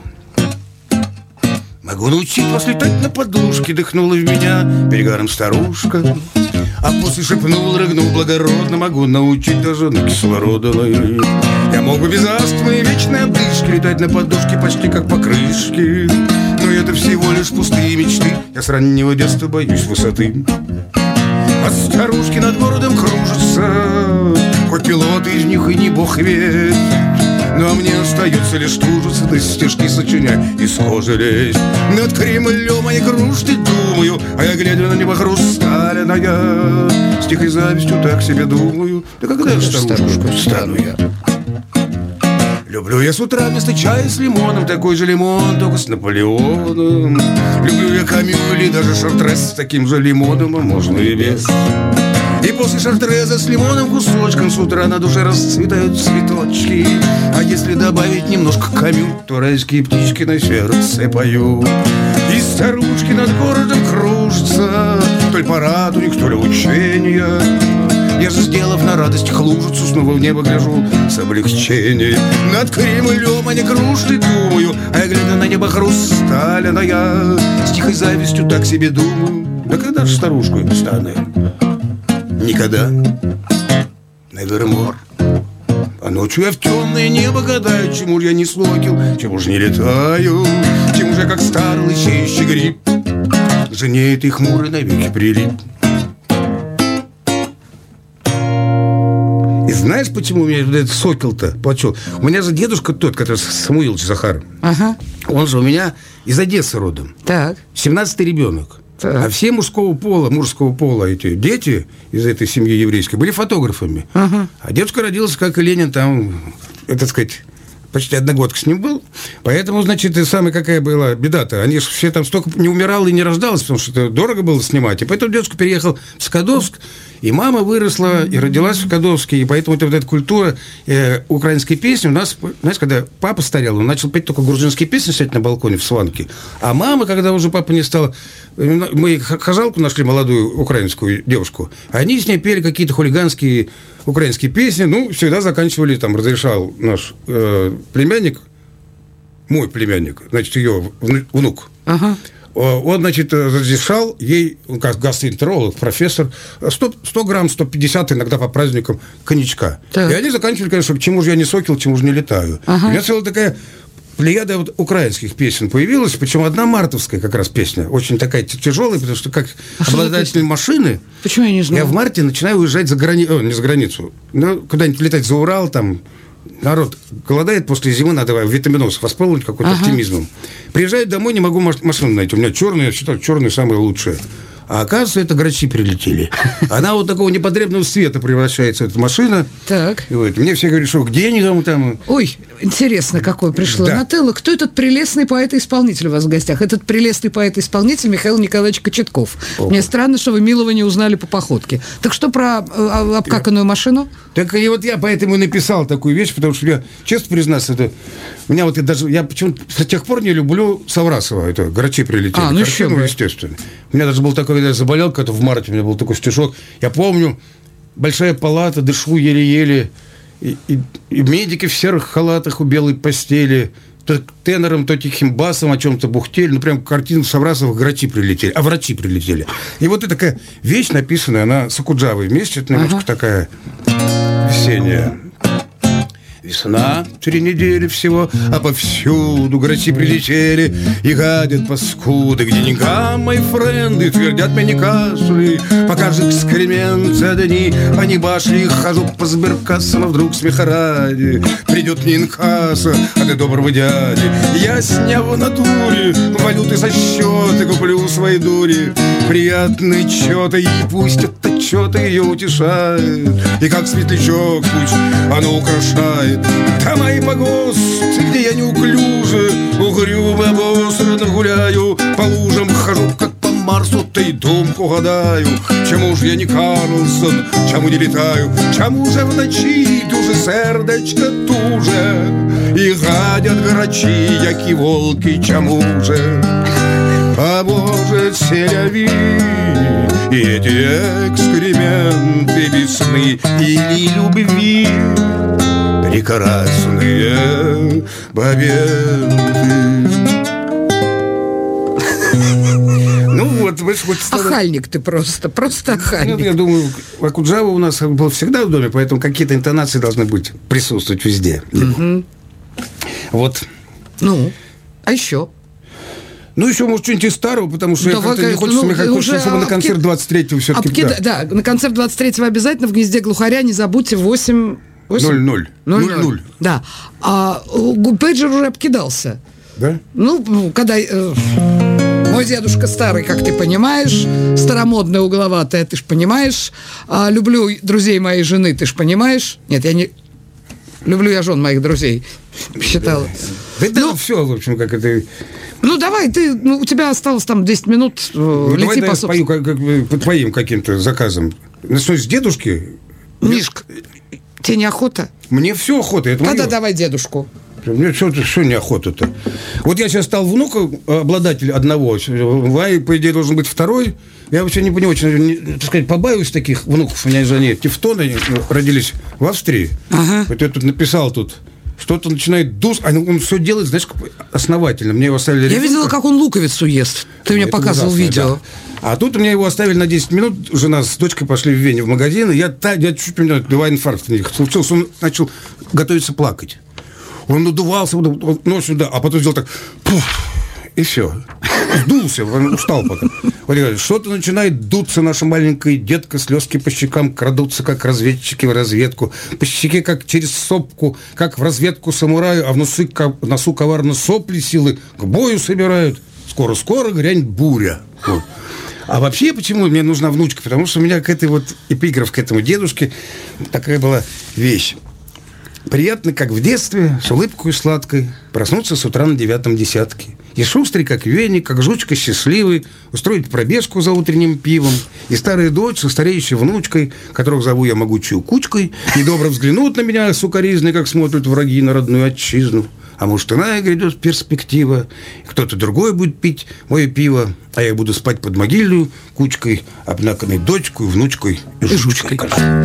Могу научить вас летать на подушке, дыхнула в меня перегаром старушка. А после шепнул, рыгнул благородно, могу научить даже на кислородной. Я мог бы без астмы и вечной одышки летать на подушке почти как по крышке. Но это всего лишь пустые мечты. Я с раннего детства боюсь высоты. А старушки над городом кружатся, хоть пилоты из них и не бог весть. Но мне остается лишь тужиться, да стежки сочинять, из кожи лезть. Над Кремлем они кружат и думаю, а я, глядя на небо хрустальное, с тихой завистью так себе думаю: да когда же старушку стану я? Люблю я с утра вместо чая с лимоном такой же лимон, только с Наполеоном. Люблю я Камю или даже Шартрез с таким же лимоном, а можно и без. И после Шартреза с лимоном кусочком с утра на душе расцветают цветочки. А если добавить немножко Камю, то райские птички на сердце поют. И старушки над городом кружатся, то ли парад у них, то ли учения. Я же, сделав на радость лужицу, снова в небо гляжу с облегчением. Над Кремлем они кружат и думаю, а я, глядя на небо хрустальное, с тихой завистью так себе думаю: да когда же старушку стану? Никогда. Невермор. А ночью я в темное небо гадаю, чему же я не сокол, чему же не летаю, чему же я, как старый лысеющий гриб, к жене этой хмурой навеки прилип. И знаешь, почему у меня этот сокол-то почел? У меня же дедушка тот, который Самуилович Захар. Ага. Он же у меня из Одессы родом. Так. семнадцатый ребенок. Так. А все мужского пола, мужского пола эти дети из этой семьи еврейской были фотографами. Ага. А дедушка родился, как и Ленин, там, это сказать, почти одногодка с ним был. Поэтому, значит, и самая какая была беда-то. Они же все там столько не умирало и не рождалось, потому что это дорого было снимать. И поэтому дедушка переехал в Скадовск, и мама выросла и родилась в Скадовске. И поэтому это, вот эта культура э, украинской песни у нас, знаешь, когда папа старел, он начал петь только грузинские песни, сидеть на балконе в сванке. А мама, когда уже папа не стал, мы хожалку нашли, молодую украинскую девушку, они с ней пели какие-то хулиганские украинские песни, ну, всегда заканчивали, там, разрешал наш э, племянник, мой племянник, значит, ее внук. Ага. Он, значит, разрешал ей, он как гастроэнтеролог, профессор, сто, сто грамм, сто пятьдесят иногда по праздникам коньячка. Так. И они заканчивали, конечно, к чему же я не сокол, к чему же не летаю. Ага. У меня целая такая плеяда вот украинских песен появилась, причем одна мартовская как раз песня, очень такая тяжелая, потому что как а обладатель машины, почему я не знаю? Я в марте начинаю уезжать за границу, не за границу, но куда-нибудь летать за Урал, там народ голодает, после зимы надо витаминоз восполнить какой-то ага. оптимизмом. Приезжаю домой, не могу машину найти, у меня черная, я считаю, черные самые лучшие. А оказывается, это грачи прилетели. Она вот такого непотребного света превращается, эта машина. Так. И вот, мне все говорят, что где они там, там... Ой, интересно, какое пришло. Да. Нателла, кто этот прелестный поэт-исполнитель у вас в гостях? Этот прелестный поэт-исполнитель Михаил Николаевич Кочетков. О. Мне странно, что вы Милова не узнали по походке. Так что про э, обкаканную машину? Так и вот я поэтому и написал такую вещь, потому что я, честно признаться, это... У меня вот я даже... Я почему-то с тех пор не люблю Саврасова, это «Грачи прилетели». А, ну еще бы. Естественно. У меня даже был такой, когда я заболел, когда в марте у меня был такой стишок. Я помню, большая палата, дышу еле-еле, и, и, и медики в серых халатах у белой постели, то тенором, то тихим басом о чем-то бухтели. Ну, прям картина Саврасова «Грачи прилетели», а врачи прилетели. И вот эта такая вещь написанная, она с Акуджавой вместе, это немножко ага. такая весенняя. Весна, три недели всего, а повсюду грачи прилетели и гадят паскуды. К деньгам, мои френды, твердят мне не кашли, пока же экскременты одни, они башли, хожу по сберкассам, а вдруг смеха ради придет мне инкасса от доброго дяди. Я, сняв в натуре валюты со счета, куплю свои дури приятные чё-то, и пусть это чё-то ее утешает, и как светлячок пусть оно украшает дома и погосты, где я неуклюже угрюмо обосранно гуляю, по лужам хожу, как по Марсу, то и думку гадаю, чему ж я не Карлсон, чему не летаю, чему же в ночи дуже сердечко туже, и гадят грачи, які волки, чему же, а может, селяви и эти экскременты весны или любви прекрасные моменты. Ну вот, вы хоть... Охальник ты просто, просто охальник. Ну, я думаю, Акуджава у нас был всегда в доме, поэтому какие-то интонации должны быть, присутствовать везде. Угу. Вот. Ну, а еще? Ну, еще, может, что-нибудь из старого, потому что да, я как-то не хочется, ну, мне хочется, уже чтобы на концерт обки... двадцать третьего все-таки. Обкида... Да. да, на концерт двадцать третьего обязательно в «Гнезде глухаря». Не забудьте, восемь... ноль ноль. ноль ноль. Да. А пейджер уже обкидался. Да? Ну, когда... Э, мой дедушка старый, как ты понимаешь, старомодная, угловатая, ты ж понимаешь. А, люблю друзей моей жены, ты ж понимаешь. Нет, я не... Люблю я жен моих друзей. Считала. Да, да, ну, да все, в общем, как это... Ну, давай, ты, ну, у тебя осталось там десять минут, ну, лети давай, по я собственному. спою как, как, под твоим каким-то заказом. Начну с дедушки. Мишка, тебе неохота? Мне все охота. Это Тогда мое. давай дедушку. Мне что-то, что неохота-то. Вот я сейчас стал внуком, обладатель одного. Вай, по идее, должен быть второй. Я вообще не понимаю, очень, не, так сказать, побаиваюсь таких внуков. У меня же они тевтоны родились в Австрии. Ага. Вот я тут написал тут. Что-то начинает дус, а он все делает, знаешь, основательно. Мне его оставили. Я ребенка. видела, как он луковицу ест. Ты мне Это показывал ужасно, видео. Да. А тут у меня его оставили на десять минут. Жена с дочкой пошли в Вене в магазин. И я, я чуть у меня два инфаркта случился. Он начал готовиться плакать. Он надувался, нос сюда, а потом сделал так, пуф, и все. Сдулся, он устал пока. Вот я говорю, что-то начинает дуться наша маленькая детка, слезки по щекам крадутся, как разведчики в разведку. По щеке, как через сопку, как в разведку самураю, а в носу, в носу коварно сопли силы к бою собирают. Скоро-скоро грянет буря. Вот. А вообще, почему мне нужна внучка? Потому что у меня к этой вот эпиграф к этому дедушке такая была вещь. Приятно, как в детстве, с улыбкой сладкой, проснуться с утра на девятом десятке. И шустрый, как веник, как жучка счастливый, устроить пробежку за утренним пивом. И старая дочь со стареющей внучкой, которых зову я могучей кучкой, недобро взглянут на меня сукоризной, как смотрят враги на родную отчизну. А может, иная грядет перспектива, кто-то другой будет пить мое пиво, а я буду спать под могильную кучкой, обнаканной дочкой, внучкой и жучкой.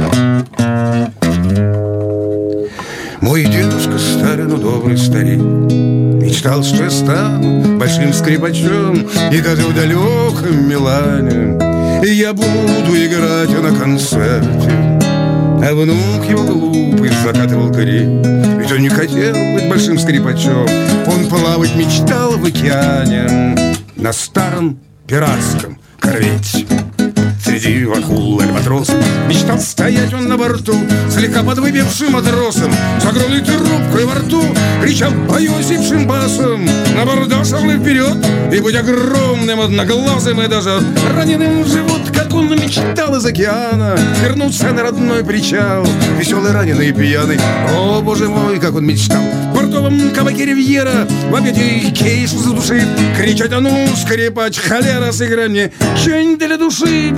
Мой дедушка старый, но добрый старик, мечтал, что я стану большим скрипачом, и даже в далеком Милане я буду играть на концерте. А внук его глупый закатывал крик, ведь он не хотел быть большим скрипачом. Он плавать мечтал в океане на старом пиратском корвете. Среди акул альбатросов мечтал стоять он на борту, слегка подвыпившим матросом, с огромной трубкой во рту, кричал поёсившим басом: на бордо шагнув вперед и быть огромным, одноглазым и даже раненым в живот, как он мечтал из океана вернуться на родной причал, веселый, раненый и пьяный. О, боже мой, как он мечтал в портовом кабаке Ривьера в объятии кейшу задушить, кричать: а ну, скрипач, холера, сыграй мне что-нибудь для души.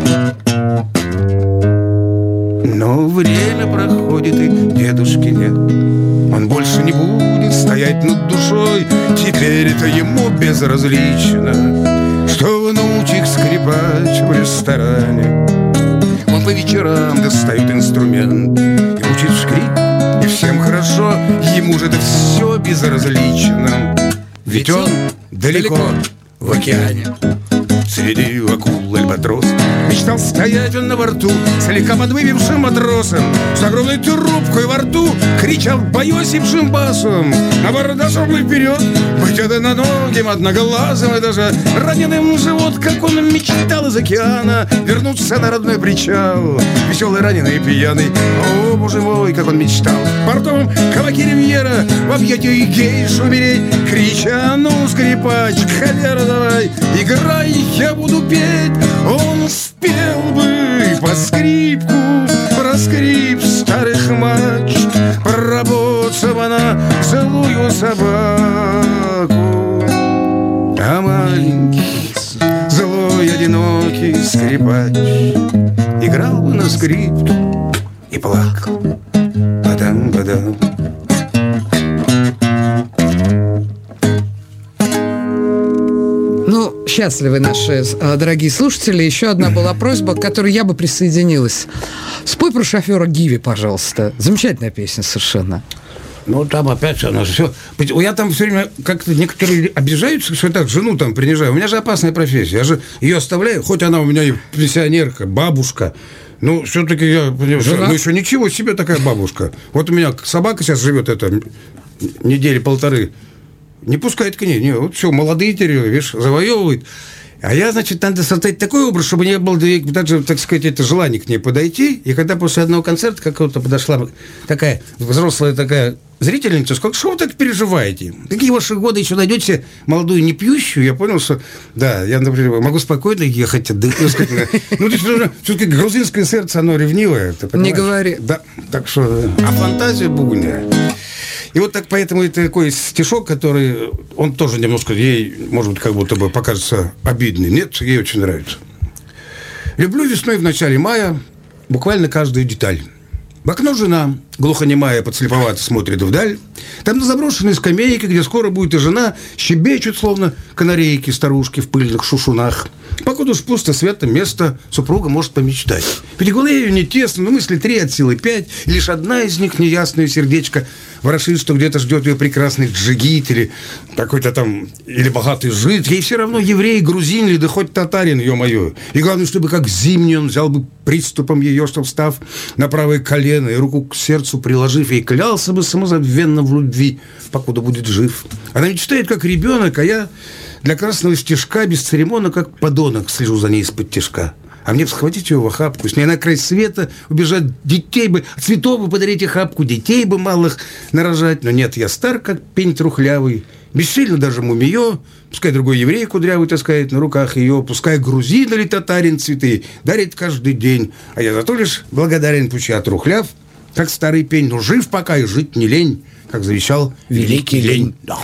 Но время проходит, и дедушки нет. Он больше не будет стоять над душой. Теперь это ему безразлично, что внучек скрипач в ресторане. Он по вечерам достает инструмент и учит скрип, и всем хорошо. Ему же это все безразлично, ведь он далеко в океане. Среди акул альбатрос мечтал стоять он на борту, слегка подвыпившим матросом, с огромной трубкой во рту, кричал поёсившим басом: на борда шагнув вперед, быть одноногим, одноглазым и даже раненым в живот, как он мечтал из океана вернуться на родной причал, веселый, раненый и пьяный. О, боже мой, как он мечтал в портовом кабаке Ривьера в объятии гейш умереть, крича: ну, скрипач, холера, давай, играй, я буду петь. Он спел бы по скрипку про скрип старых мачт, про боцмана злую собаку. А маленький, злой, одинокий скрипач играл бы на скрипке и плакал. Падам-падам. Счастливы наши дорогие слушатели. Еще одна была просьба, к которой я бы присоединилась. Спой про шофера Гиви, пожалуйста. Замечательная песня совершенно. Ну, там опять же, она же все... Я там все время как-то некоторые обижаются, что я так жену там принижаю. У меня же опасная профессия. Я же ее оставляю, хоть она у меня и пенсионерка, бабушка. Ну, все-таки я... Ну, еще ничего себе такая бабушка. Вот у меня собака сейчас живет, это, недели полторы. не пускает к ней. Не, вот все, молодые теперь, видишь, завоевывают. А я, значит, надо создать такой образ, чтобы не было даже, так сказать, это желание к ней подойти. И когда после одного концерта какого-то подошла такая взрослая такая зрительница, сказала, что вы так переживаете? Какие ваши годы еще найдете молодую не пьющую? Я понял, что, да, я, например, могу спокойно ехать отдыхать. Ну, все-таки грузинское сердце, оно ревнивое. Не говори. Да, так что, а фантазия бугня. И вот так, поэтому это такой стишок, который, он тоже немножко ей, может быть, как будто бы покажется обидный. Нет, ей очень нравится. Люблю весной в начале мая буквально каждую деталь. В окно жена, глухонемая, подслеповато смотрит вдаль. Там на заброшенной скамейке, где скоро будет и жена, щебечут, словно канарейки, старушки в пыльных шушунах. Покуда уж пусто света место, супруга может помечтать. Ведь в голове ее не тесно, но мысли три от силы пять, и лишь одна из них, неясное сердечко, ворошит, что где-то ждет ее прекрасный джигит или какой-то там, или богатый жид. Ей все равно еврей, грузин или да хоть татарин, ё-моё. И главное, чтобы как зимний он взял бы приступом ее, чтоб встав на правое колено и руку к сердцу приложив, и клялся бы самозабвенно в любви, покуда будет жив. Она мечтает, как ребенок, а я для красного стежка без церемона, как подонок, слежу за ней из-под тишка. А мне бы схватить ее в охапку, с ней на край света убежать, детей бы, цветов бы подарить охапку, детей бы малых нарожать. Но нет, я стар, как пень трухлявый, бессильно даже мумиё, пускай другой еврей кудрявый таскает на руках ее, пускай грузин или татарин цветы дарит каждый день, а я зато лишь благодарен, пусть я трухляв, как старый пень, но жив пока и жить не лень, как завещал великий лень. Да.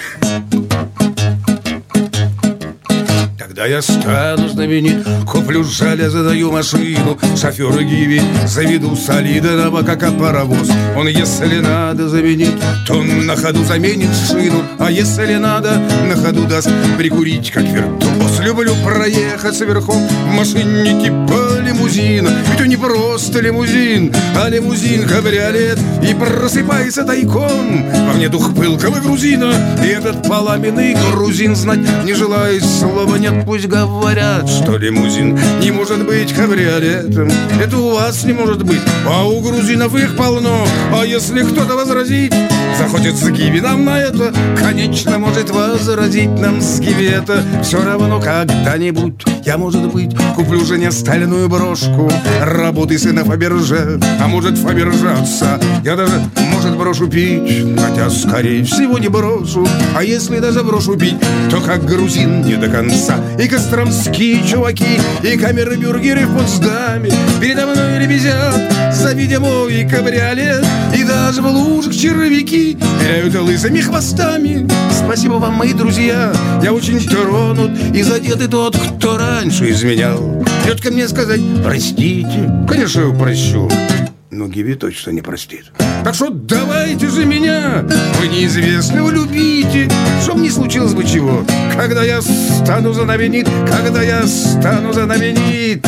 Когда я стану знаменит, куплю жаля, задаю машину, шофера Гиви заведу солидного, как паровоз. Он, если надо, заменит, то на ходу заменит шину, а если надо, на ходу даст прикурить, как виртуоз. Люблю проехаться верхом в машине типа лимузина, ведь он не просто лимузин, а лимузин кабриолет, и просыпается тайком во мне дух пылкого грузина. И этот пламенный грузин знать не желает, слова нет. Пусть говорят, что лимузин не может быть кабриолетом. Это у вас не может быть, а у грузинов их полно. А если кто-то возразит, захочет с Гиви нам на это, конечно, может возразить нам с Гиви это. Все равно когда-нибудь я, может быть, куплю жене стальную брошку работы сына Фаберже, а может Фаберже отца. Я даже, может, брошу пить, хотя, скорее всего, не брошу. А если даже брошу пить, то как грузин не до конца. И костромские чуваки, и камеры-бюргеры в Потсдаме передо мной лебезят, завидя мой кабриолет. И даже в лужах червяки теряют лысыми хвостами. Спасибо вам, мои друзья, я очень тронут и задет и тот, кто раньше изменял. Придет ко мне сказать простите. Конечно, я прощу, но Гиви точно не простит. Так что давайте же меня, вы неизвестного любите, чтоб не случилось бы чего, когда я стану знаменит, когда я стану знаменит.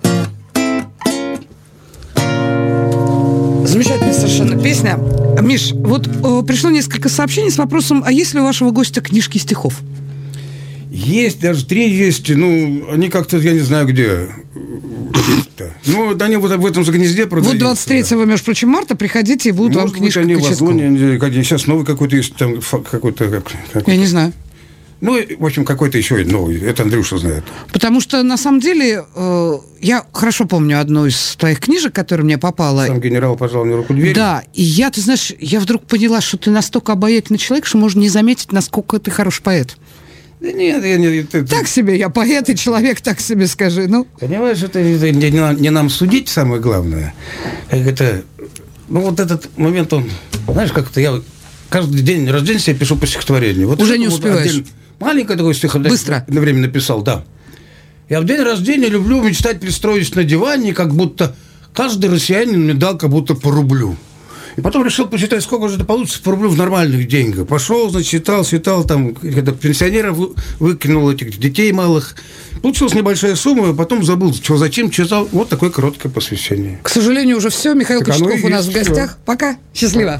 Замечательная совершенно песня. Миш, вот э, пришло несколько сообщений с вопросом, а есть ли у вашего гостя книжки стихов? Есть, даже три есть, ну, они как-то, я не знаю где. Ну, они вот в этом же гнезде продаются. Вот двадцать третьего, между прочим, марта приходите, и будут может вам книжки быть, они к в Озоне, сейчас новый какой-то есть, там какой-то... какой-то. Я не знаю. Ну, в общем, какой-то еще новый. Это Андрюша знает. Потому что, на самом деле, э, я хорошо помню одну из твоих книжек, которая мне попала. Сам генерал пожал мне руку дверь. Да, и я, ты знаешь, я вдруг поняла, что ты настолько обаятельный человек, что можно не заметить, насколько ты хороший поэт. Да нет, я не... Ты, так себе, я поэт и человек, так себе скажи, ну. Понимаешь, это, это не, не, не нам судить, самое главное. Как это... Ну, вот этот момент, он... Знаешь, как-то я каждый день рождения себе пишу по стихотворению. Вот уже не успеваешь. Отдельно, маленькое такое стихотворение. Быстро. На время написал, да. Я в день рождения люблю мечтать, пристроить на диване, как будто каждый россиянин мне дал как будто по рублю. И потом решил посчитать, сколько же это получится по рублю в нормальных деньгах. Пошел, значит, считал, считал, там, когда пенсионеров выкинул, этих детей малых. Получилась небольшая сумма, а потом забыл, что зачем читал. Вот такое короткое посвящение. К сожалению, уже все. Михаил так Кочетков у нас есть, в гостях. Все. Пока. Счастливо.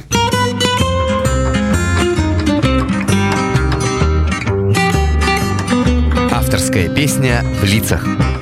Авторская песня в лицах.